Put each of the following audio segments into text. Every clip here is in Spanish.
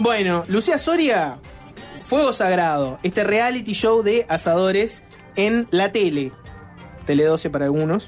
Bueno, Lucía Soria, Fuego Sagrado, este reality show de asadores en la tele, Tele 12 para algunos,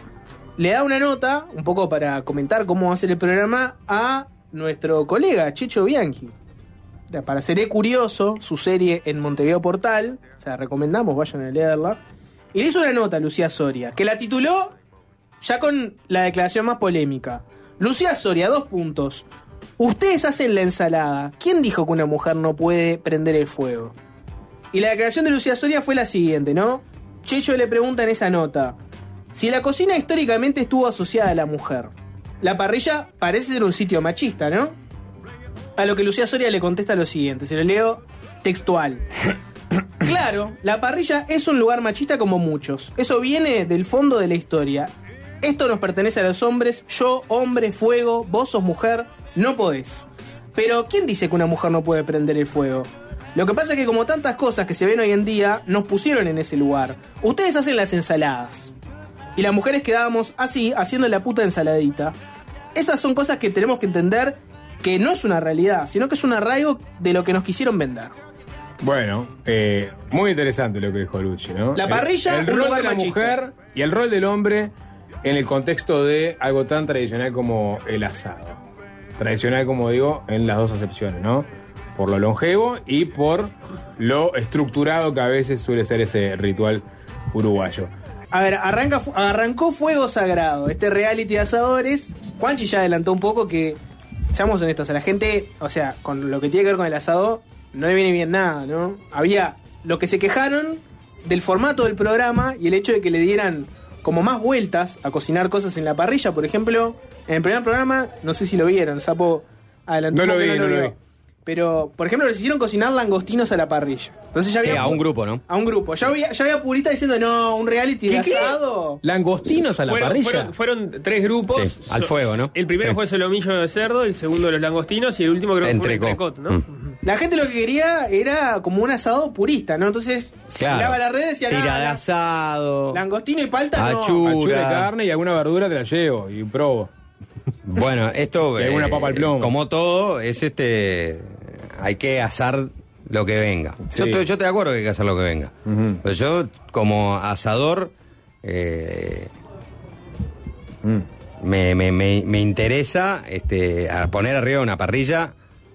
le da una nota, un poco para comentar cómo va a ser el programa, a nuestro colega Checho Bianchi. Para Seré Curioso, su serie en Montevideo Portal, o sea, recomendamos, vayan a leerla. Y le hizo una nota a Lucía Soria, que la tituló ya con la declaración más polémica. Lucía Soria, 2 puntos. Ustedes hacen la ensalada. ¿Quién dijo que una mujer no puede prender el fuego? Y la declaración de Lucía Soria fue la siguiente, ¿no? Checho le pregunta en esa nota: si la cocina históricamente estuvo asociada a la mujer, la parrilla parece ser un sitio machista, ¿no? A lo que Lucía Soria le contesta lo siguiente, se lo leo textual. Claro, la parrilla es un lugar machista como muchos. Eso viene del fondo de la historia. Esto nos pertenece a los hombres. Yo, hombre, fuego. Vos sos mujer. No podés. Pero, ¿quién dice que una mujer no puede prender el fuego? Lo que pasa es que como tantas cosas que se ven hoy en día, nos pusieron en ese lugar. Ustedes hacen las ensaladas. Y las mujeres quedábamos así, haciendo la puta ensaladita. Esas son cosas que tenemos que entender que no es una realidad, sino que es un arraigo de lo que nos quisieron vender. Bueno, muy interesante lo que dijo Lucci, ¿no? La parrilla, el rol de la mujer y el rol del hombre en el contexto de algo tan tradicional como el asado. Tradicional, como digo, en las dos acepciones, ¿no? Por lo longevo y por lo estructurado que a veces suele ser ese ritual uruguayo. A ver, arrancó Fuego Sagrado, este reality de asadores. Juanchi ya adelantó un poco que, seamos honestos, a la gente, o sea, con lo que tiene que ver con el asado, no le viene bien nada, ¿no? Había lo que se quejaron del formato del programa y el hecho de que le dieran como más vueltas a cocinar cosas en la parrilla. Por ejemplo, en el primer programa, no sé si lo vieron, Sapo adelantó. No lo vi. Pero, por ejemplo, les hicieron cocinar langostinos a la parrilla. Entonces ya había a un grupo, ¿no? A un grupo. Ya había purita diciendo, no, un reality de asado. ¿Langostinos a la parrilla? Fueron 3 grupos. Sí, al fuego, ¿no? El primero fue solomillo de cerdo, el segundo los langostinos y el último creo que fue entrecot, ¿no? La gente lo que quería era como un asado purista, ¿no? Entonces, se miraba la red y decía, tira de asado, langostino y palta, achura de carne y alguna verdura te la llevo y probo. Bueno, esto y alguna papa al plomo. Como todo, es hay que asar lo que venga. Sí. Yo estoy de acuerdo que hay que hacer lo que venga. Pero yo, como asador, me interesa a poner arriba de una parrilla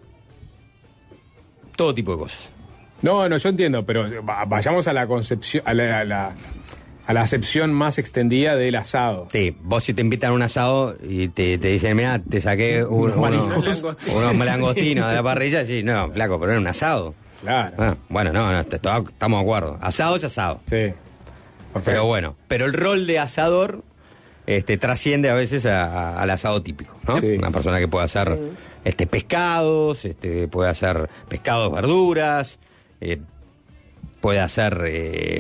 todo tipo de cosas. No, yo entiendo, pero vayamos a la concepción, a la acepción más extendida del asado. Sí, vos si te invitan a un asado y te dicen, mira, te saqué unos langostinos de la parrilla, sí, no, flaco, pero era un asado. Claro. Bueno, no, estamos de acuerdo. Asado es asado. Sí. Perfecto. Pero bueno, el rol de asador trasciende a veces al asado típico, ¿no? Sí. Una persona que puede hacer pescados, puede hacer pescados, verduras, puede hacer...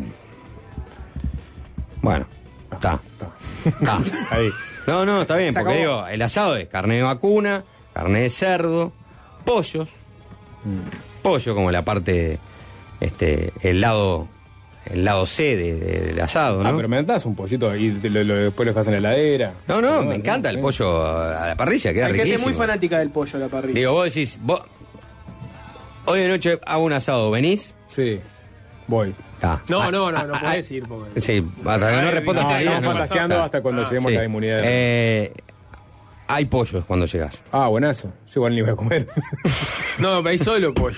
Bueno, está. Ahí. No, está bien, porque digo, el asado es carne de vacuna, carne de cerdo, pollos. Pollo como la parte, el lado C del asado, ¿no? Pero me das un pollito y después lo dejas en la heladera. No, me encanta el pollo a la parrilla, queda riquísimo. Hay gente muy fanática del pollo a la parrilla. Digo, vos decís, hoy de noche hago un asado, ¿venís? Sí, voy. No podés ir. Porque... Sí, hasta que no respondas a estamos fantaseando hasta cuando lleguemos a la inmunidad. Hay pollos cuando llegas. Buenazo. Yo igual ni voy a comer. No, veis solo pollo.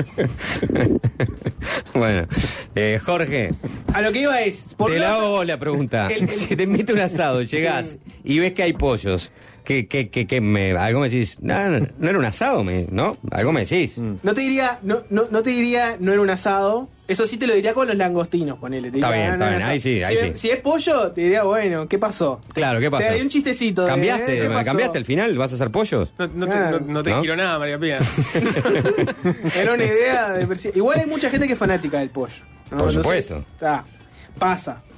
Bueno, Jorge. A lo que iba es... Te la hago vos la pregunta. Si te invito a un asado, llegás y ves que hay pollos... algo me decís, no era un asado, ¿no? Algo me decís. No te diría, no era un asado. Eso sí te lo diría con los langostinos, ponele. Está bien, ahí sí. Si es pollo, te diría, bueno, ¿qué pasó? Claro, ¿qué pasó? Te daría un chistecito. ¿Cambiaste al final? ¿Vas a hacer pollos? No te giro nada, María Pía. Era una idea de... Igual hay mucha gente que es fanática del pollo, ¿no? Por supuesto. Pasa.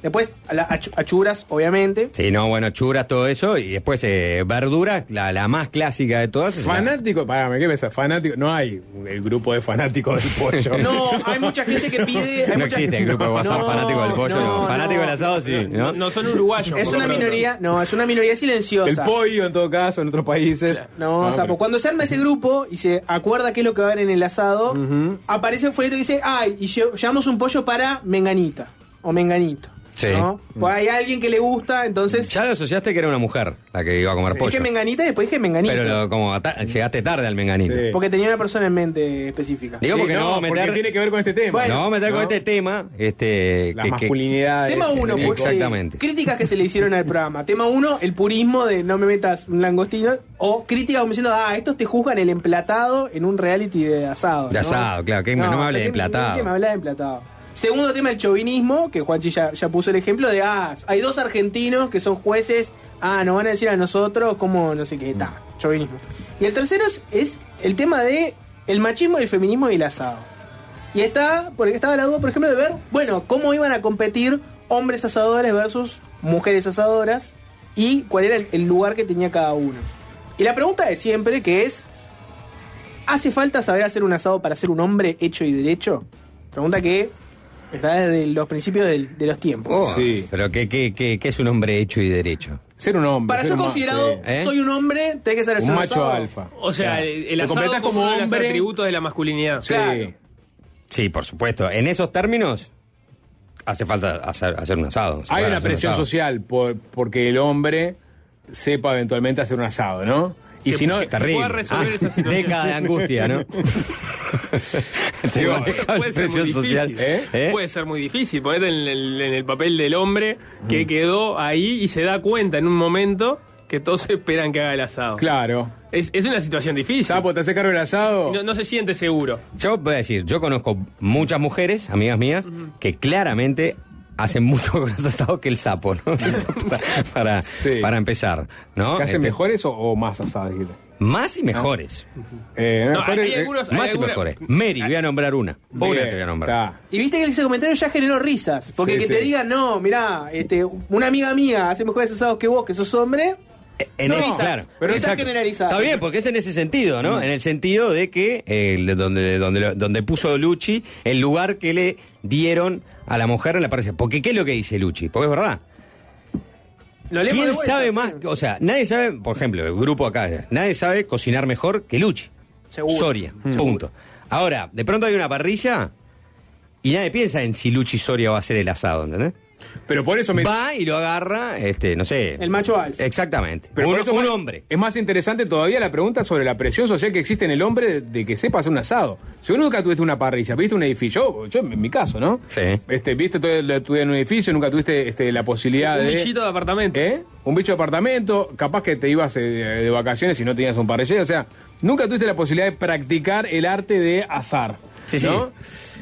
Después, achuras, obviamente. Sí, no, bueno, churas, todo eso. Y después, verduras, la más clásica de todas. Fanático, párame, ¿qué pensás? Fanático, no hay el grupo de fanáticos del pollo. No, hay mucha gente que pide. No existe el grupo de WhatsApp fanático del pollo, no. Fanático del asado, sí. No son uruguayos. Es una minoría, es una minoría silenciosa. El pollo, en todo caso, en otros países. No, Sapo, cuando se arma ese grupo y se acuerda qué es lo que va a haber en el asado, aparece un folleto que dice, y llevamos un pollo para Menganita o Menganito. Sí. ¿No? Pues hay alguien que le gusta, entonces. Ya lo asociaste que era una mujer la que iba a comer pollo. Dije Menganita y después dije Menganito. Pero llegaste tarde al Menganito. Sí. Porque tenía una persona en mente específica. Digo porque porque tiene que ver con este tema. Bueno, no vamos a meter con este tema. La masculinidad. Tema 1, exactamente. Críticas que se le hicieron al programa. Tema 1, el purismo de no me metas un langostino. O críticas como diciendo, estos te juzgan el emplatado en un reality de asado. De asado, claro, que no me hable de emplatado. Que me habla de emplatado. Segundo tema, el chauvinismo, que Juanchi ya puso el ejemplo de, hay 2 argentinos que son jueces, nos van a decir a nosotros como no sé qué, chauvinismo. Y el tercero es el tema de el machismo, el feminismo y el asado. Y porque estaba la duda, por ejemplo, de ver, cómo iban a competir hombres asadores versus mujeres asadoras y cuál era el lugar que tenía cada uno. Y la pregunta de siempre, que es, ¿hace falta saber hacer un asado para ser un hombre hecho y derecho? Pregunta que está desde los principios de los tiempos. Sí. Pero ¿qué es un hombre hecho y derecho? Ser un hombre. Para ser considerado, soy un hombre, tenés que ser un macho alfa. O sea, el asado como uno de los atributos de la masculinidad. Sí. Claro. Sí, por supuesto. En esos términos, hace falta hacer un asado. Hay una presión social porque el hombre sepa eventualmente hacer un asado, ¿no? Y si no, terrible. Resolver esa situación. Década de angustia, ¿no? Se maneja la presión social. Puede ser muy difícil. Ponete en el papel del hombre que quedó ahí y se da cuenta en un momento que todos esperan que haga el asado. Claro. Es una situación difícil. Sapo, ¿te hace cargo del asado? No se siente seguro. Yo voy a decir, yo conozco muchas mujeres, amigas mías, que claramente hacen mucho más asado que el sapo, ¿no? para empezar, ¿no? ¿Que hacen mejores o más asados? Más y mejores. Hay y mejores. Mary, voy a nombrar una. Una te voy a nombrar. Y viste que ese comentario ya generó risas. Porque te digan, no, mirá, una amiga mía hace mejores asados que vos, que sos hombre. Claro, pero está generalizado. Está bien, porque es en ese sentido, ¿no? En el sentido de que donde puso Lucci, el lugar que le dieron a la mujer en la parrilla. Porque ¿qué es lo que dice Lucci? Porque es verdad. ¿Quién sabe más? O sea, nadie sabe, por ejemplo, el grupo acá, nadie sabe cocinar mejor que Lucci. Seguro. Soria, punto. Ahora, de pronto hay una parrilla y nadie piensa en si Lucci Soria va a hacer el asado, ¿entendés? Pero por eso va y lo agarra, no sé. El macho alfa. Exactamente. Pero un hombre. Es más interesante todavía la pregunta sobre la presión social que existe en el hombre de que sepa hacer un asado. Si vos nunca tuviste una parrilla, viste un edificio, yo en mi caso, ¿no? Sí. Viste todo en un edificio, nunca tuviste la posibilidad un bichito de apartamento. Un bicho de apartamento, capaz que te ibas de vacaciones y no tenías un parrillero, o sea, nunca tuviste la posibilidad de practicar el arte de asar. Sí, ¿no?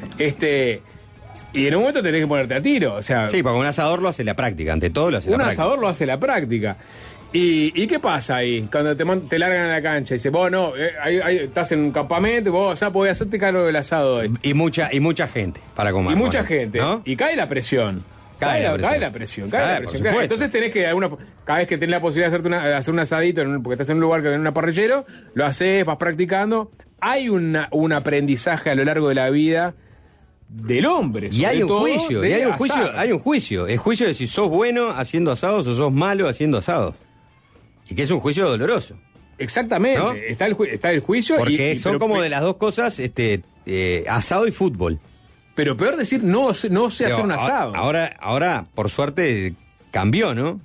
Y en un momento tenés que ponerte a tiro, o sea... Sí, porque un asador lo hace la práctica, ante todo lo hace la práctica. Un asador lo hace la práctica. ¿Y qué pasa ahí? Cuando te largan a la cancha y dices, vos no, estás en un campamento, vos podés hacerte cargo del asado hoy. Y mucha gente para comer. Y mucha gente, ¿no? Y cae la presión. Cae la presión. Entonces tenés que, cada vez que tenés la posibilidad de hacer un asadito, porque estás en un lugar que en una parrillero, lo haces, vas practicando. Hay un aprendizaje a lo largo de la vida del hombre. Y hay un juicio, hay un juicio. El juicio de si sos bueno haciendo asados o sos malo haciendo asados. Y que es un juicio doloroso. Exactamente. ¿No? Está el juicio. Porque son como de las dos cosas, asado y fútbol. Pero peor decir no sé hacer un asado. Ahora, por suerte, cambió, ¿no?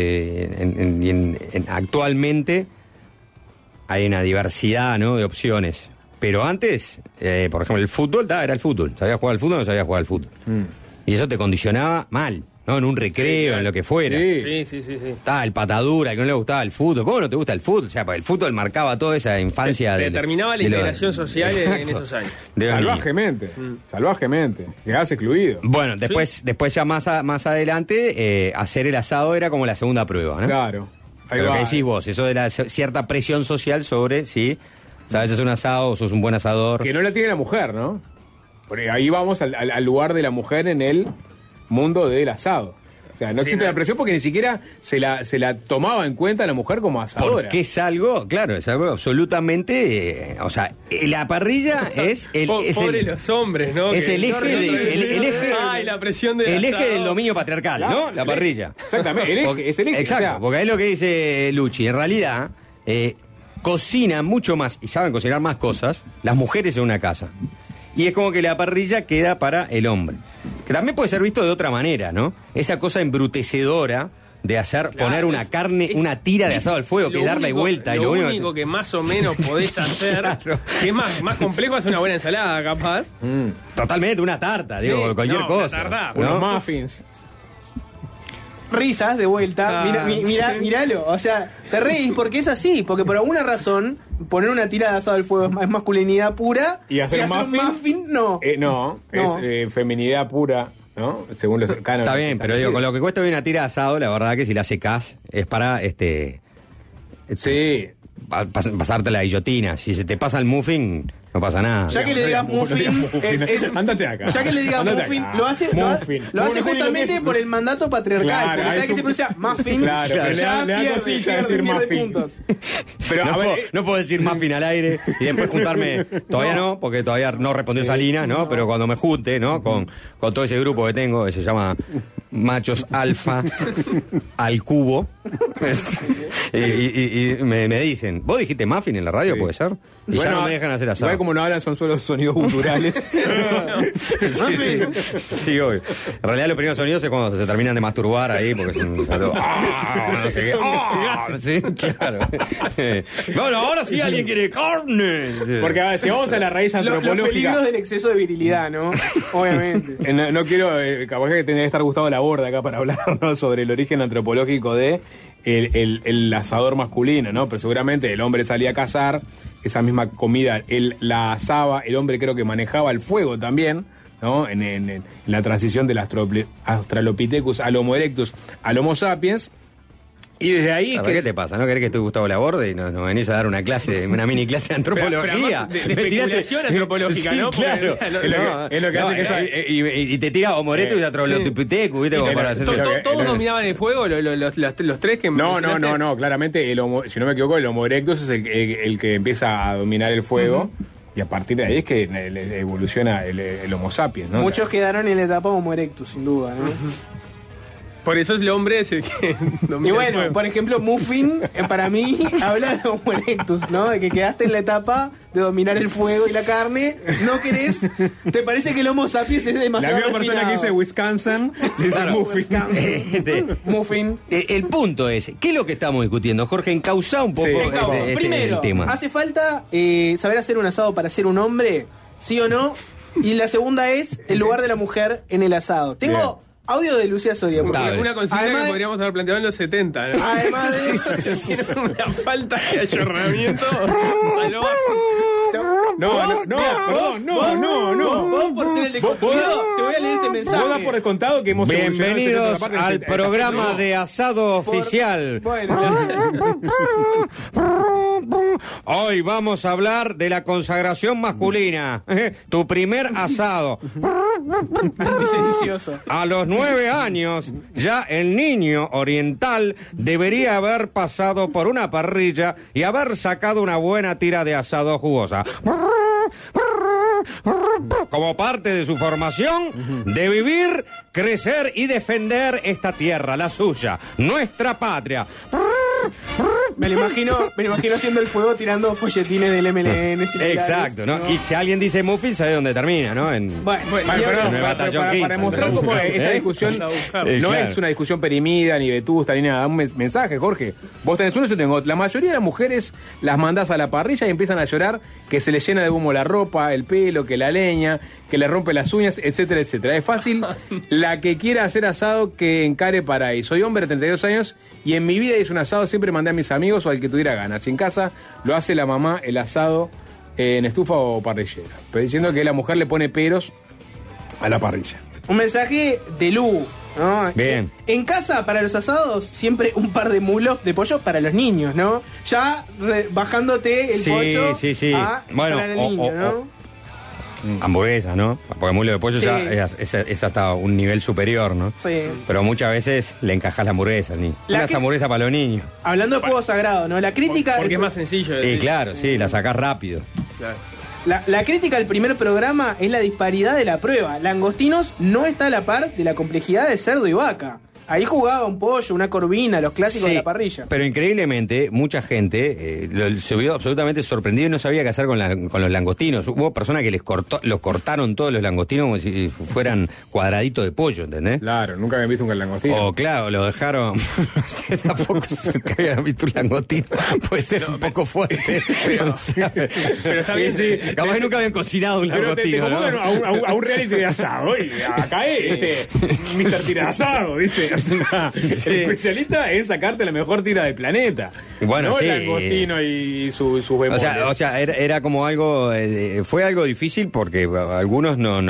Actualmente hay una diversidad, ¿no?, de opciones. Pero antes, por ejemplo, el fútbol era el fútbol. ¿Sabías jugar al fútbol o no sabías jugar al fútbol? Y eso te condicionaba mal, ¿no? En un recreo, en lo que fuera. Sí. Estaba el patadura, que no le gustaba el fútbol. ¿Cómo no te gusta el fútbol? O sea, porque el fútbol marcaba toda esa infancia. Determinaba la integración social en esos años. Salvajemente. Quedás excluido. Bueno, después ya más adelante, hacer el asado era como la segunda prueba, ¿no? Claro. Lo que decís vos, eso de la cierta presión social sobre si sabes hacer un asado o sos un buen asador. Que no la tiene la mujer, ¿no? Porque ahí vamos al lugar de la mujer en el mundo del asado. sea, no existe la presión porque ni siquiera se la tomaba en cuenta la mujer como asadora. Porque es algo absolutamente... o sea, la parrilla es el... Pobre los hombres, ¿no? Es el eje... Ay, la presión del el eje asado. del dominio patriarcal, ¿no? La parrilla. Exactamente, es el eje. Exacto, o sea, porque es lo que dice Luchi. En realidad, cocinan mucho más y saben cocinar más cosas las mujeres en una casa. Y es como que la parrilla queda para el hombre. Que también puede ser visto de otra manera, ¿no? Esa cosa embrutecedora de hacer, poner una carne, una tira de asado al fuego, que darle vuelta. Lo único que más o menos podés hacer, Claro. que es más complejo, es una buena ensalada, capaz. Totalmente, una tarta, digo, Sí, cualquier no, cosa. una tarta, ¿no? unos muffins. Risas de vuelta, Claro. míralo, o sea, te reís porque es así, porque por alguna razón poner una tira de asado al fuego es masculinidad pura Y hacer un muffin no. No, es feminidad pura, ¿no? Según los cánones. Está bien, pero digo, con lo que cuesta hoy una tira de asado, la verdad que si la secás es para Sí. pasarte la guillotina. Si se te pasa el muffin, no pasa nada. Ya que le digas muffin, Ándate acá. ya que le digas Ándate muffin, acá. lo hace Muffin. justamente por el mandato patriarcal, Claro, porque a sabe eso- que se pronuncia muffin, Claro, pero ya le da cosita decir pierde muffin. puntos. Pero no, a ver, no puedo decir muffin al aire y después juntarme. Todavía no, porque todavía no respondió Salina, ¿no? Pero cuando me junte, ¿no? Con todo ese grupo que tengo, que se llama Machos Alfa al Cubo. y me dicen, ¿vos dijiste muffin en la radio? Sí. ¿Puede ser? Y ya no me dejan hacer asado. Igual como no hablan, son solo sonidos guturales. Sí, obvio. En realidad los primeros sonidos es cuando se terminan de masturbar ahí, porque es un saludo. No sé qué. Sí, claro. Bueno, ahora sí alguien quiere carne. Porque a ver, si vamos a la raíz Los antropológica. peligros del exceso de virilidad, ¿no? Obviamente. No quiero, capaz que tendría que estar Gustavo Laborde acá para hablar, ¿no? Sobre el origen antropológico de el asador masculino, ¿no? Pero seguramente el hombre salía a cazar, esa misma comida él la asaba, el hombre creo que manejaba el fuego también, ¿no? En la transición del Australopithecus al Homo erectus al Homo sapiens. Y desde ahí ¿Sabes qué te pasa? ¿No querés que estoy Gustavo Laborde y nos venís a dar una mini clase de antropología? Pero además de especulación antropológica, Sí, ¿no? Porque, claro. o sea, es lo que hace que esa- y te tira Homo erectus y Australopithecus, ¿viste? Como para hacer... ¿Todos dominaban el fuego? ¿Los tres que mencionaste? No, claramente, si no me equivoco, el Homo erectus es el que empieza a dominar el fuego. Y a partir de ahí es que evoluciona el Homo sapiens, ¿no? Muchos quedaron en la etapa Homo erectus, sin duda, ¿no? Por eso el hombre es el que domina Y el bueno, fuego. por ejemplo, muffin, para mí, habla de Homo erectus, ¿no? De que quedaste en la etapa de dominar el fuego y la carne. No querés... ¿Te parece que el Homo sapiens es La demasiado misma persona que dice Wisconsin le dice Claro. muffin. Muffin. El punto es, ¿qué es lo que estamos discutiendo? Jorge, encauzá un poco Sí. Encausa. Primero, el tema. ¿hace falta saber hacer un asado para ser un hombre? ¿Sí o no? Y la segunda es el lugar de la mujer en el asado. Tengo audio de Lucía Soria. porque Dale. Una consigna Además que de- podríamos haber planteado en los 70. ¿no? Además de... Tiene una falta de ayornamiento salvaje. Vos por ser el de concluido, te voy a leer este mensaje. Vos das por descontado que hemos evolucionado en Bienvenidos esta parte del al esta programa parte. de asado oficial. Bueno, Hoy vamos a hablar de la consagración masculina. Tu primer asado. antisedicioso. A los 9 años, ya el niño oriental debería haber pasado por una parrilla y haber sacado una buena tira de asado jugosa. Como parte de su formación, de vivir, crecer y defender esta tierra, la suya, nuestra patria. Me lo imagino haciendo el fuego tirando folletines del MLN. circulares, Exacto, ¿no? Y si alguien dice muffin, sabe dónde termina, ¿no? Bueno, Vale, y pero ahora- en el batallón para 15, demostrar ¿no? cómo esta ¿Eh? discusión Vamos a buscar. no Claro. es una discusión perimida, ni vetusta, ni nada. Un mensaje, Jorge. Vos tenés uno, yo tengo otro. La mayoría de las mujeres las mandás a la parrilla y empiezan a llorar que se les llena de humo la ropa, el pelo, que la leña, que le rompe las uñas, etcétera, etcétera. Es fácil la que quiera hacer asado que encare para ahí. Soy hombre de 32 años y en mi vida hice un asado, siempre mandé a mis amigos o al que tuviera ganas. En casa lo hace la mamá, el asado en estufa o parrillera. Pero diciendo que la mujer le pone peros a la parrilla. Un mensaje de Lu, ¿no? Bien. En casa, para los asados, siempre un par de mulos de pollo para los niños, ¿no? Ya bajándote el Sí, pollo sí. a Bueno, para el o- niño, o- ¿no? hamburguesas, ¿no? Porque muslo de pollo Sí. ya es hasta un nivel superior, ¿no? Sí. Pero muchas veces le encajás la hamburguesa al niño. Unas hamburguesas para los niños. Hablando de fuego sagrado, ¿no? La crítica... Porque es más sencillo. Y claro, sí, la sacás rápido. Claro. La crítica del primer programa es la disparidad de la prueba. Langostinos no está a la par de la complejidad de cerdo y vaca. Ahí jugaba un pollo, una corvina, los clásicos Sí, de la parrilla. Pero increíblemente, mucha gente se vio absolutamente sorprendido y no sabía qué hacer con los langostinos. Hubo personas que los cortaron todos los langostinos como si fueran cuadraditos de pollo, ¿entendés? Claro, nunca habían visto un langostino. O claro, lo dejaron. No sé, tampoco que habían visto un langostino. Puede ser un poco fuerte. Pero está bien, sí. Capaz que nunca habían cocinado un Pero te langostino. convocan ¿no? a un reality de asado y acá es Mr. Tira de Asado, ¿viste? O sea, el especialista en sacarte la mejor tira del planeta. Bueno, no sí. el langostino y sus bemoles. O sea, era como algo, fue algo difícil porque algunos no,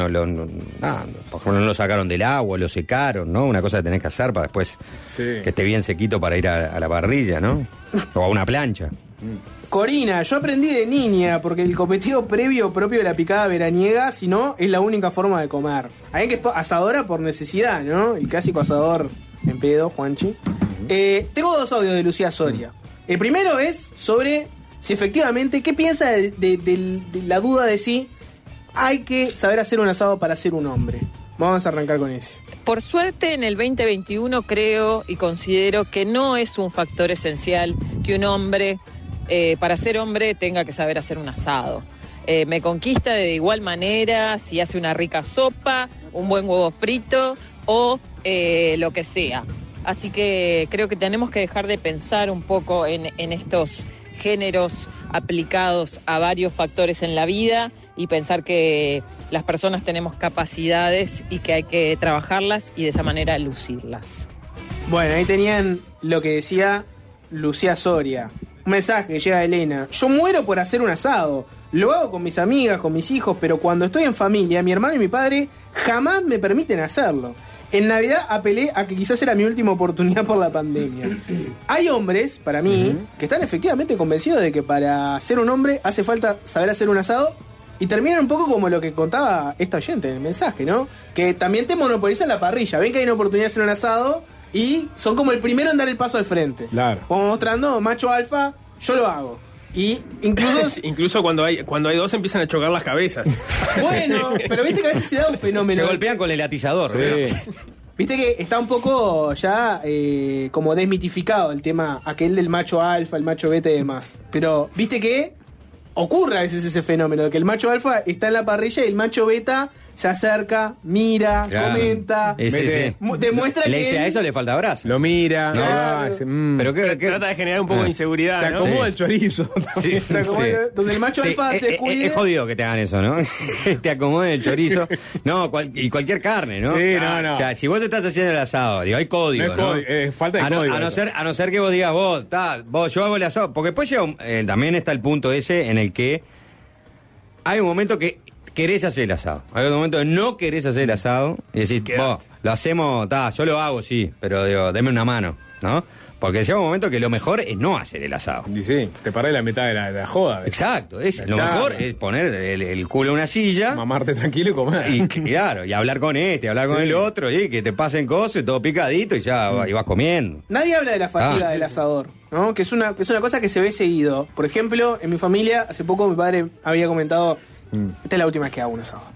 por ejemplo, no lo sacaron del agua, lo secaron, ¿no? Una cosa que tenés que hacer para después que esté bien sequito para ir a la parrilla, ¿no? O a una plancha. Corina, yo aprendí de niña porque el cometido previo propio de la picada veraniega, si no, es la única forma de comer. Hay que asadora por necesidad, ¿no? El clásico asador en pedo, Juanchi. Tengo 2 audios de Lucía Soria. El primero es sobre si efectivamente, ¿qué piensa de la duda de si hay que saber hacer un asado para ser un hombre? Vamos a arrancar con ese. Por suerte, en el 2021 creo y considero que no es un factor esencial que un hombre, para ser hombre, tenga que saber hacer un asado. Me conquista de igual manera si hace una rica sopa, un buen huevo frito o lo que sea. Así que creo que tenemos que dejar de pensar un poco en estos géneros aplicados a varios factores en la vida y pensar que las personas tenemos capacidades y que hay que trabajarlas y de esa manera lucirlas. Bueno, ahí tenían lo que decía Lucía Soria. Un mensaje que llega de Elena. Yo muero por hacer un asado. Lo hago con mis amigas, con mis hijos, pero cuando estoy en familia, mi hermano y mi padre jamás me permiten hacerlo. En Navidad apelé a que quizás era mi última oportunidad por la pandemia. Hay hombres, para mí, que están efectivamente convencidos de que para ser un hombre hace falta saber hacer un asado. Y terminan un poco como lo que contaba esta oyente en el mensaje, ¿no? Que también te monopolizan la parrilla. Ven que hay una oportunidad de hacer un asado y son como el primero en dar el paso al frente. Claro. Como mostrando, macho alfa, yo lo hago. Y incluso cuando hay 2 empiezan a chocar las cabezas. Bueno, pero viste que a veces se da un fenómeno. Se golpean con el atizador. Sí. Viste que está un poco ya como desmitificado el tema aquel del macho alfa, el macho beta y demás. Pero viste que ocurre a veces ese fenómeno de que el macho alfa está en la parrilla y el macho beta se acerca, mira, comenta, demuestra le que dice a eso le falta brazo. Lo mira, Claro. Pero Trata de generar un poco de inseguridad, te ¿no? acomoda el chorizo. Sí, está como donde el macho alfa se cuide. Es jodido que te hagan eso, ¿no? Te acomoden el chorizo. No, y cualquier carne, ¿no? Sí, no. O sea, si vos estás haciendo el asado, digo, hay código, No es ¿no? código, falta de código. A no ser que vos digas, vos, yo hago el asado. Porque después llega también está el punto ese en el que hay un momento que querés hacer el asado. Hay otro momento que no querés hacer el asado y decís, vos, lo hacemos, yo lo hago, sí, pero digo, deme una mano, ¿no? Porque llega un momento que lo mejor es no hacer el asado. Y sí, te paré la mitad de la joda. ¿ves? Exacto, lo mejor es poner el culo en una silla. Mamarte tranquilo y comer. Y claro, y hablar con hablar con el otro, y que te pasen cosas y todo picadito y ya y vas comiendo. Nadie habla de la fatiga del asador, ¿no? Que es una cosa que se ve seguido. Por ejemplo, en mi familia, hace poco mi padre había comentado, esta es la última vez que hago un asado.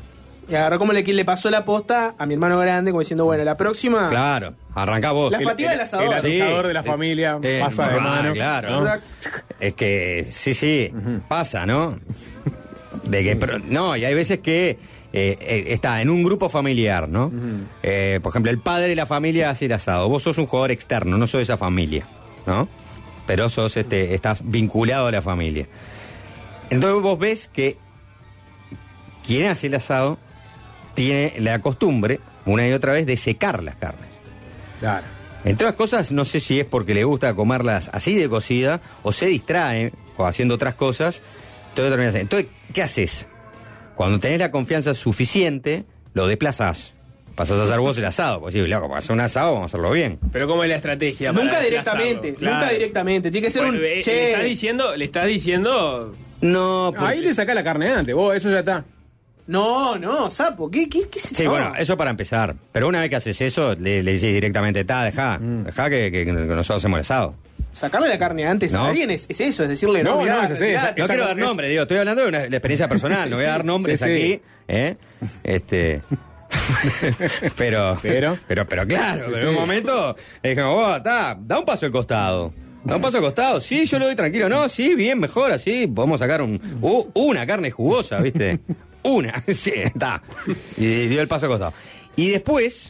Y agarró como le pasó la posta a mi hermano grande, como diciendo, bueno, la próxima... Claro, arrancá vos. La fatiga del asador. El atisador de la familia pasa de mano. Claro. ¿no? Es que, sí, pasa, ¿no? Y hay veces que está en un grupo familiar, ¿no? Por ejemplo, el padre de la familia hace el asado. Vos sos un jugador externo, no sos esa familia, ¿no? Pero estás vinculado a la familia. Entonces vos ves que quien hace el asado tiene la costumbre, una y otra vez, de secar las carnes. Claro. Entre otras cosas, no sé si es porque le gusta comerlas así de cocida o se distrae o haciendo otras cosas. Entonces, ¿qué haces? Cuando tenés la confianza suficiente, lo desplazás. Pasás a hacer vos el asado. Pues sí, loco, para hacer un asado vamos a hacerlo bien. Pero ¿cómo es la estrategia? Nunca para directamente, desplazarlo? Claro. nunca directamente. Tiene que ser Bueno, un... le estás diciendo... No, Ahí le sacás la carne antes, vos, eso ya está. No, sapo. ¿Qué Sí, no? bueno, eso para empezar. Pero una vez que haces eso, le decís directamente, dejá que nosotros hacemos el asado. Sacarle la carne antes No. a alguien es eso, es decirle no, mirá, no, es eso. retirate. No quiero dar nombre, digo, estoy hablando de la experiencia personal, no voy a dar nombres Sí, sí. aquí, pero claro, pero en un momento dijimos, vos, da un paso al costado. Da un paso al costado, sí, yo lo doy tranquilo, no, sí, bien, mejor, así, podemos sacar una carne jugosa, ¿viste? Una, sí, está. Y dio el paso al costado. Y después,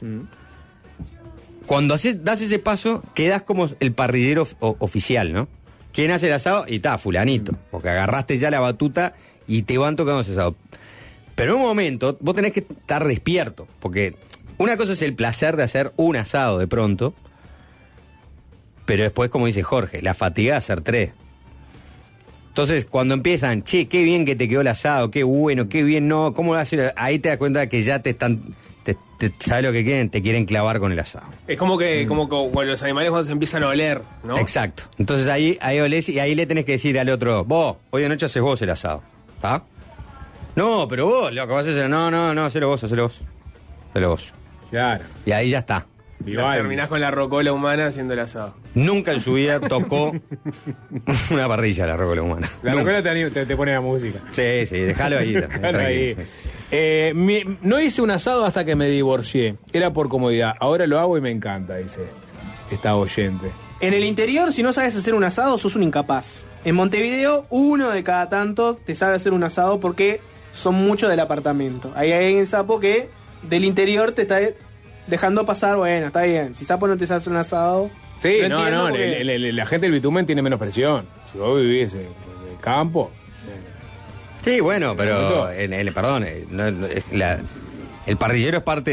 cuando das ese paso, quedás como el parrillero oficial, ¿no? ¿Quién hace el asado? Y está, fulanito, porque agarraste ya la batuta y te van tocando ese asado. Pero en un momento, vos tenés que estar despierto, porque una cosa es el placer de hacer un asado de pronto, pero después, como dice Jorge, la fatiga de hacer 3. Entonces, cuando empiezan, che, qué bien que te quedó el asado, qué bueno, qué bien, no, ¿cómo lo haces? Ahí te das cuenta que ya te están, ¿sabes lo que quieren? Te quieren clavar con el asado. Es como que cuando los animales cuando se empiezan a oler, ¿no? Exacto. Entonces ahí olés y ahí le tenés que decir al otro, vos, hoy de noche haces vos el asado, ¿está? No, pero vos, lo que vas a hacer, no, hacelo vos. Claro. Y ahí ya está. Terminás con la rocola humana haciendo el asado. Nunca en su vida tocó una parrilla la rocola humana. La rocola te pone la música. Sí, déjalo ahí. Déjalo ahí. tranquilo. No hice un asado hasta que me divorcié. Era por comodidad. Ahora lo hago y me encanta, dice esta oyente. En el interior, si no sabes hacer un asado, sos un incapaz. En Montevideo, uno de cada tanto te sabe hacer un asado porque son muchos del apartamento. Ahí hay alguien sapo que del interior te está dejando pasar, bueno, está bien. Si sapo no te sabe hacer un asado... Sí, lo entiendo porque- la gente del bitumen tiene menos presión. Si vos vivís en el campo... Sí, bueno, pero perdón, el parrillero es parte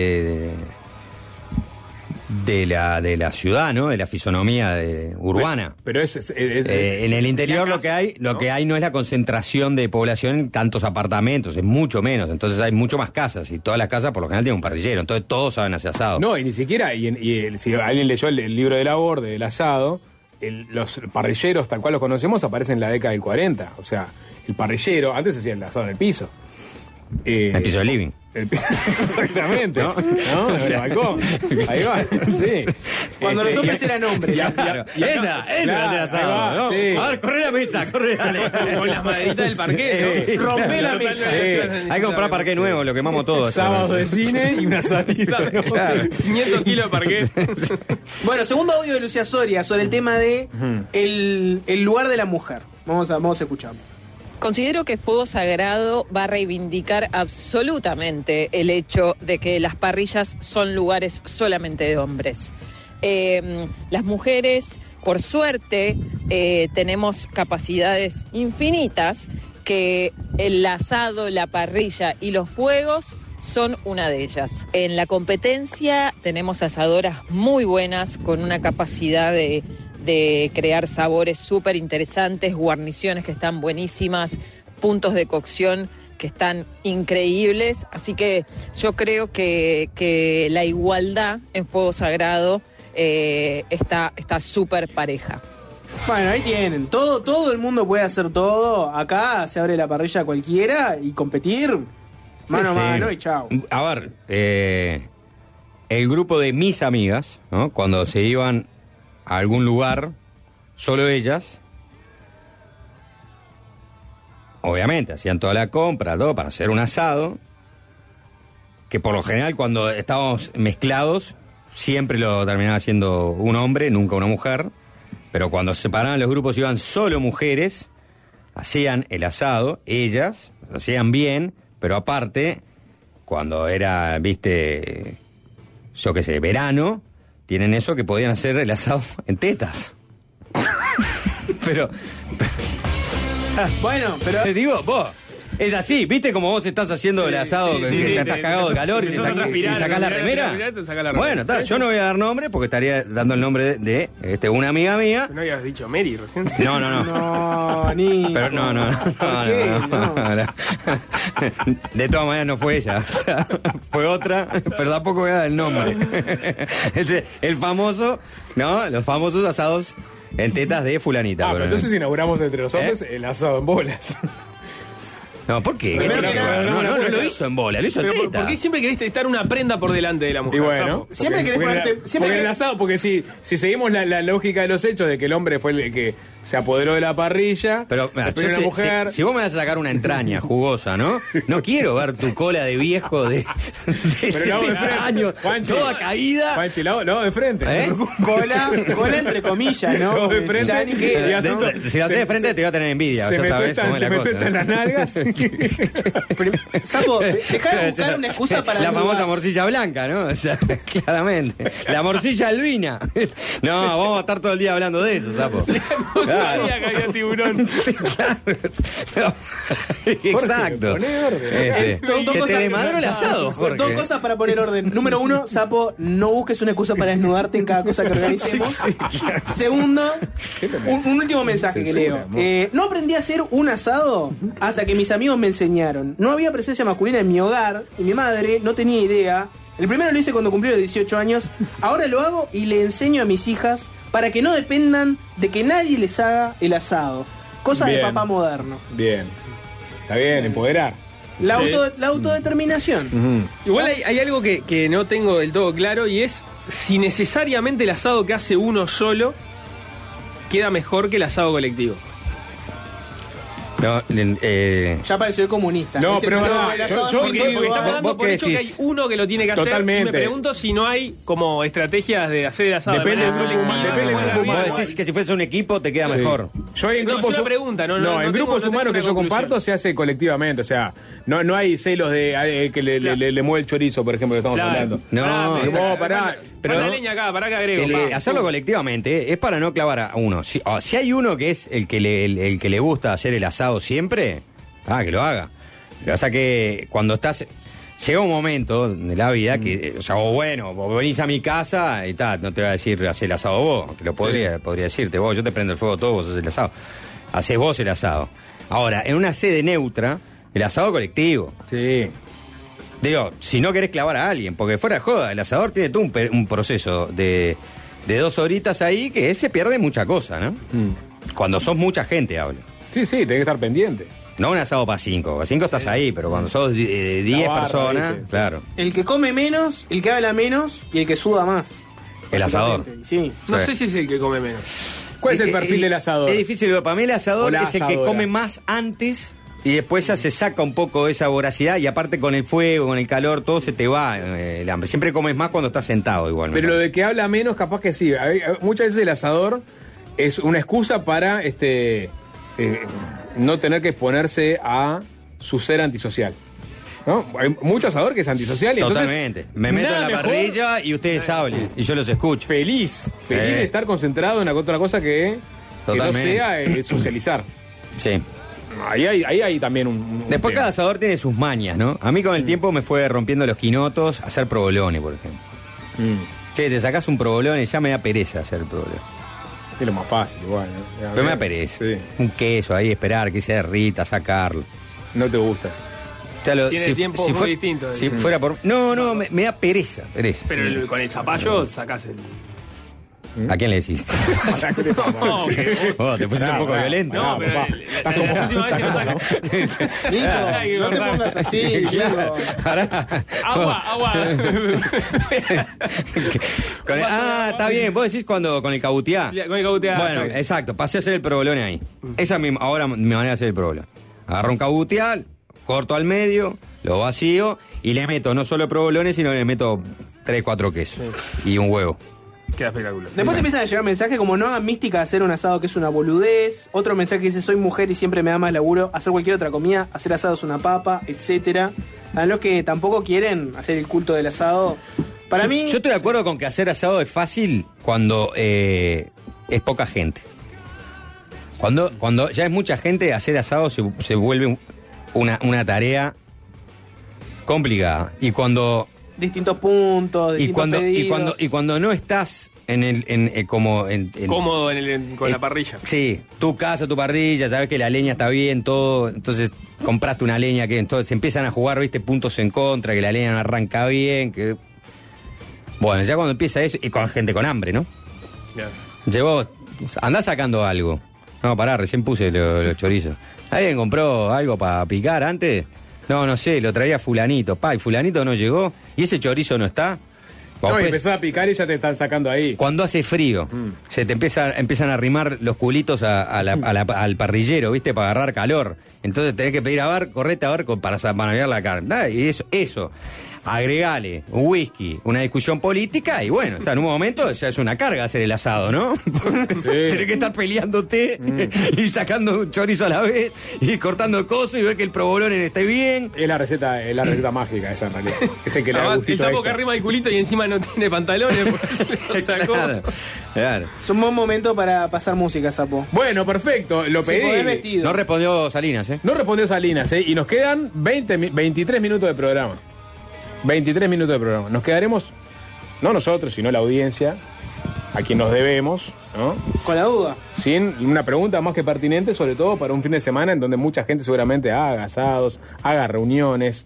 de la ciudad, ¿no? De la fisonomía urbana. Pero En el interior lo que hay no es la concentración de población en tantos apartamentos, es mucho menos. Entonces hay mucho más casas y todas las casas por lo general tienen un parrillero. Entonces todos saben hacer asado. No, y ni siquiera, si alguien leyó el libro de Laborde, del asado, los parrilleros, tal cual los conocemos, aparecen en la década del 40. O sea, el parrillero, antes se hacía el asado en el piso. El piso del living. Exactamente. ¿No? ¿No? En el balcón. Ahí va, sí. Cuando los hombres eran hombres. Claro. Esa era el asado, ¿no? Sí. A ver, corre la mesa, corre, dale. Con las maderitas del parquet. Sí. Rompe la mesa. Hay que comprar parqué nuevo, lo quemamos todo. Sábado de cine y una salida. ¿no? Claro. 500 kilos de parquet. Bueno, segundo audio de Lucía Soria sobre el tema de el lugar de la mujer. Vamos a escuchar. Considero que Fuego Sagrado va a reivindicar absolutamente el hecho de que las parrillas son lugares solamente de hombres. Las mujeres, por suerte, tenemos capacidades infinitas, que el asado, la parrilla y los fuegos son una de ellas. En la competencia tenemos asadoras muy buenas, con una capacidad de crear sabores súper interesantes, guarniciones que están buenísimas, puntos de cocción que están increíbles. Así que yo creo que la igualdad en Fuego Sagrado está súper pareja. Bueno, ahí tienen. Todo el mundo puede hacer todo. Acá se abre la parrilla a cualquiera y competir mano a mano y chao. A ver, el grupo de mis amigas, ¿no? Cuando se iban a algún lugar, solo ellas, obviamente hacían toda la compra, todo para hacer un asado, que por lo general cuando estábamos mezclados siempre lo terminaba haciendo un hombre, nunca una mujer, pero cuando se separaban los grupos iban solo mujeres, hacían el asado, ellas, lo hacían bien, pero aparte, cuando era, viste, yo qué sé, verano, tienen eso que podían hacer el asado en tetas. pero Bueno, pero te digo, vos, es así, ¿viste como vos estás haciendo el asado, que te estás cagado de calor y te sacás la remera? Bueno, está, yo no voy a dar nombre porque estaría dando el nombre de una amiga mía. ¿No habías dicho Mary recién? No. no, ni. Pero no. ¿Por qué? No. De todas maneras no fue ella, o sea, fue otra, pero tampoco voy a dar el nombre. El famoso, ¿no? Los famosos asados en tetas de fulanita. Pero entonces inauguramos entre los hombres el asado en bolas. No, ¿por qué? Primero que nada, No lo hizo en bola, lo hizo en Pero teta. ¿por qué siempre querés estar una prenda por delante de la mujer? Y bueno, Sapo? Siempre querés ponerte- siempre porque que- el asado, porque si seguimos la lógica de los hechos de que el hombre fue el que se apoderó de la parrilla, Pero mira, después yo una sé- mujer. si vos me vas a sacar una entraña jugosa, ¿no? No quiero ver tu cola de viejo de Pero lo hago de 70 frente. años, Juanchi. toda caída. Juanchi, lo hago de frente. ¿Eh? Cola entre comillas, ¿no? No, de Porque frente. ya ni que- Y así- Si lo haces de frente te va a tener envidia, Se ya me sabes cómo es la cosa. tuestan las nalgas. Sapo, dejá de buscar una excusa para la desnudar. famosa morcilla blanca, ¿no? O sea, claramente. La morcilla albina. No, vamos a estar todo el día hablando de eso, Sapo. No sabía que había tiburón. No. Exacto. poné orden. Dos Se te cosas- desmadró el asado, Jorge. Dos cosas para poner orden. Número uno, Sapo, no busques una excusa para desnudarte en cada cosa que organicemos. Segundo, un último mensaje que leo. No aprendí a hacer un asado hasta que mis amigos me enseñaron. No había presencia masculina en mi hogar y mi madre no tenía idea. El primero lo hice cuando cumplí los 18 años. Ahora lo hago y le enseño a mis hijas para que no dependan de que nadie les haga el asado. Cosas de Bien. papá moderno. Bien. Está bien, empoderar. La, Sí. la autodeterminación. Igual hay algo que no tengo del todo claro y es si necesariamente el asado que hace uno solo queda mejor que el asado colectivo. No, Ya pareció el comunista. No, Ese pero es no, verdad. el asado Yo- Porque individual. estamos dando ¿Vos por qué hecho que hay decís? uno que lo tiene que hacer. Totalmente. Y me pregunto si no hay como estrategias de hacer el asado. Depende de del manera grupo colectiva, humano, depende del de grupo manera vos humano. decís que si fuese un equipo te queda mejor. Yo en No, grupos es una pregunta, no en tengo- grupos no tengo humanos que una yo conclusión. comparto se hace colectivamente, o sea, no hay celos de el que Claro. le mueve el chorizo, por ejemplo, que estamos Claro. hablando. No, pará. pero Pará no- leña acá, pará que agrego. Hacerlo colectivamente es para no clavar a uno. Si hay uno que es el que le gusta hacer el asado siempre, que lo haga. Lo que pasa que cuando estás... Llega un momento de la vida que, o sea, vos venís a mi casa y tal, no te voy a decir hacer el asado vos, que lo podría decirte vos, yo te prendo el fuego todo, vos haces el asado. Hacés vos el asado. Ahora, en una sede neutra, el asado colectivo. Sí. Digo, si no querés clavar a alguien, porque fuera de joda, el asador tiene todo un proceso de 2 horitas ahí que se pierde mucha cosa, ¿no? Cuando sos mucha gente, hablo. Sí, tenés que estar pendiente. No un asado para 5, para 5 estás ahí, pero cuando sos 10 barra, personas, ¿viste? claro. El que come menos, el que habla menos y el que suda más. El asador. Básicamente, Sí. No Sí. sé si es el que come menos. ¿Cuál es el perfil del asador? Es difícil, pero para mí el O asador la es el que asadora. come más antes y después ya se saca un poco de esa voracidad y aparte con el fuego, con el calor, todo se te va el hambre. Siempre comes más cuando estás sentado igual. me Pero lo parece. de que habla menos, capaz que sí. Muchas veces el asador es una excusa para no tener que exponerse a su ser antisocial. ¿No? Hay mucho asador que es antisocial y Totalmente. entonces Me meto en nada la mejor parrilla y ustedes hablen y yo los escucho. feliz de estar concentrado en otra cosa que no Totalmente. sea socializar. Sí. Ahí hay también un Después tema. cada asador tiene sus mañas, ¿no? A mí con el tiempo me fue rompiendo los quinotos hacer provolone, por ejemplo. Che, te sacás un provolone y ya me da pereza hacer el provolone. Es lo más fácil igual, ¿no? Pero me da pereza. Sí. Un queso ahí, esperar que se derrita, sacarlo. No te gusta. Ya lo- Tiene tiempo muy distinto. Si fuera por... No, me da pereza. Pero con el zapallo sacás el. ¿A quién le decís? ¿Qué te pasa? No, que- Oh, te pusiste un poco Pará, violento. No, pero papá. la última vez que lo sacas. Hay que Nico, no te cortar. pongas así, Diego. Pará. Agua. Está bien. Vos decís cuando con el cabutiá. Con el cabutiá, Bueno, exacto. exacto. Pasé a hacer el provolone ahí. Esa es ahora mi manera de hacer el provolone. Agarro un cabutiá, corto al medio, lo vacío y le meto no solo provolone, sino le meto 3, 4 quesos y un huevo. Queda espectacular. Después empiezan a llegar mensajes como no hagan mística de hacer un asado que es una boludez. Otro mensaje que dice soy mujer y siempre me da más laburo hacer cualquier otra comida, hacer asado es una papa, etcétera. A los que tampoco quieren hacer el culto del asado. Para mí. Yo estoy de acuerdo con que hacer asado es fácil cuando es poca gente. Cuando ya es mucha gente, hacer asado se vuelve una tarea complicada. Y cuando Distintos puntos, distintos pedidos. y cuando no estás Cómodo con la parrilla. Sí, tu casa, tu parrilla, sabes que la leña está bien, todo, entonces compraste una leña que entonces se empiezan a jugar, viste, puntos en contra, que la leña no arranca bien, que bueno, ya cuando empieza eso, y con gente con hambre, ¿no? Ya. Entonces vos andás sacando algo. No, pará, recién puse los chorizos. ¿Alguien compró algo para picar antes? No sé, lo traía fulanito. Y fulanito no llegó. ¿Y ese chorizo no está? No, y empezás a picar y ya te están sacando ahí. Cuando hace frío, se te empiezan a arrimar los culitos al parrillero, ¿viste? Para agarrar calor. Entonces tenés que pedir correte a ver para navegar la carne. Y eso. Agregale un whisky, una discusión política y bueno, en un momento ya es una carga hacer el asado, ¿no? Tenés que estar peleándote y sacando un chorizo a la vez y cortando cosas y ver que el provolone esté bien. Es la receta mágica esa en realidad. Es el que le da Además, el gustito sapo extra. que arrima el culito y encima no tiene pantalones. Lo sacó. Claro. Es un buen momento para pasar música, Sapo. Bueno, perfecto, lo Se podés pedí. vestido. No respondió Salinas, ¿eh? No respondió Salinas, y nos quedan 23 minutos de programa. 23 minutos de programa. Nos quedaremos, no nosotros, sino la audiencia, a quien nos debemos, ¿no? Con la duda. Sin una pregunta más que pertinente, sobre todo para un fin de semana en donde mucha gente seguramente haga asados, haga reuniones,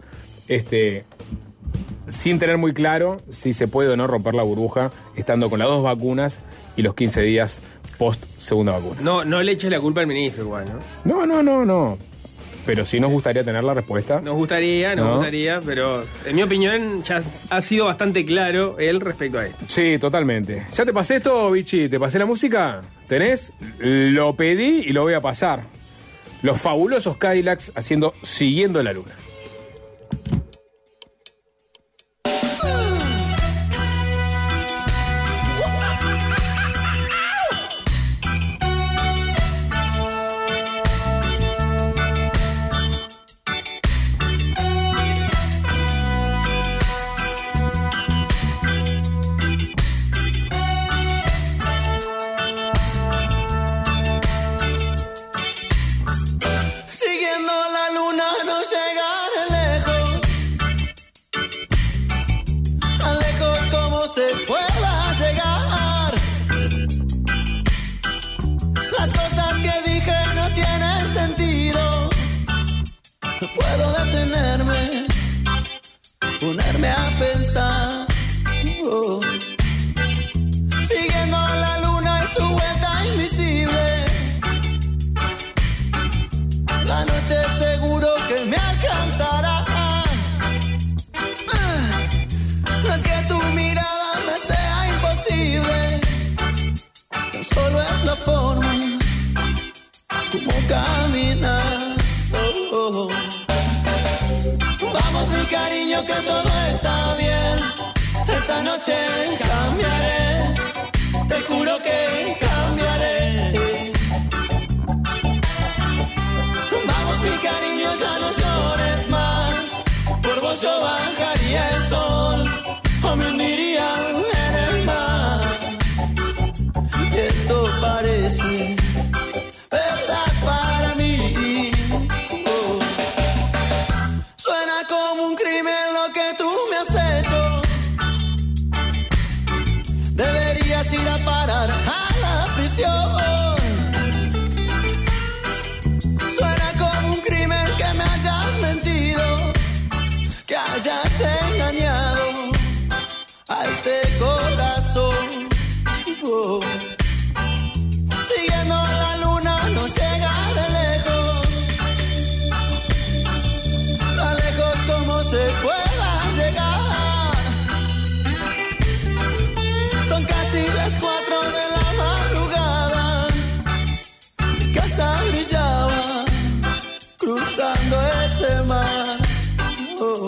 sin tener muy claro si se puede o no romper la burbuja estando con las 2 vacunas y los 15 días post segunda vacuna. No le eches la culpa al ministro igual, ¿no? No. Pero sí nos gustaría tener la respuesta. Nos gustaría, pero en mi opinión ya ha sido bastante claro él respecto a esto. Sí, totalmente. ¿Ya te pasé esto, Vichy? ¿Te pasé la música? ¿Tenés? Lo pedí y lo voy a pasar. Los fabulosos Cadillacs haciendo Siguiendo la Luna. Siguiendo la luna no llega lejos, tan lejos como se pueda llegar. Las cosas que dije no tienen sentido, no puedo detenerme, ponerme a pensar. Oh. Siguiendo la luna y su vuelta invisible, la noche seguro que me alcanzará. No es que tu mirada me sea imposible, tan solo es la forma como caminas. Oh, oh. Vamos mi cariño que todo está bien, esta noche cambiaré, te juro que cambiaré. Vamos mi cariño, ya no llores más, por vos yo bajaría el sol o me hundiría en el mar. Esto parece verdad para mí. Oh. Suena como un crimen lo que tú me has hecho, deberías ir a parar a la prisión. Que hayas engañado a este corazón. Oh. Siguiendo la luna no llegaré lejos, tan lejos como se pueda llegar. Son casi las 4 de la madrugada, mi casa brillaba cruzando ese mar. Oh.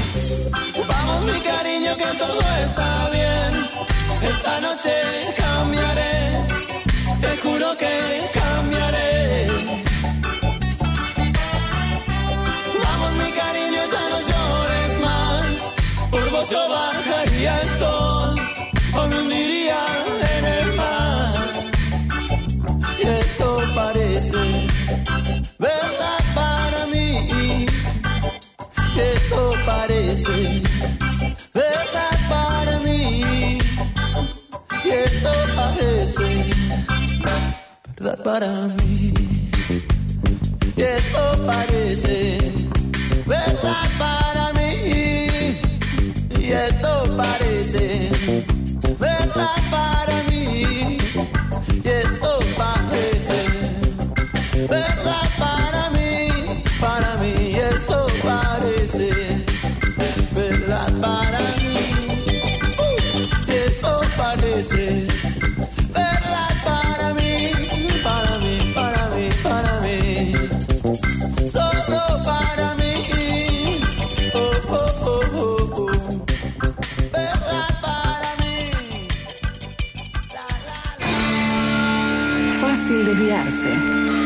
Vamos mi cariño que todo está bien, esta noche cambia. para mí. Y esto parece verdad para mí. Y esto parece verdad para mí. Y esto parece verdad para mí. Y esto parece verdad para mí. Y esto parece verdad para mí. Para mí, para mí, para mí. Solo para mí. Oh, oh, oh, oh, oh. Verdad para mí. Fácil desviarse.